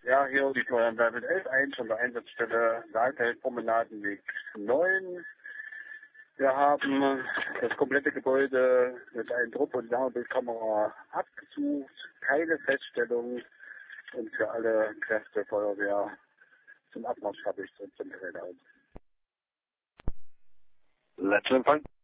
Ja, hier Auditorium Level 11.1 von der Einsatzstelle Saalfeldpromenadenweg 9. Wir haben das komplette Gebäude mit einem Druck- und Wärmebildkamera abgesucht. Keine Feststellung und für alle Kräfte Feuerwehr zum Abmarsch fertig zum Gerätehaus. Letzter Empfang.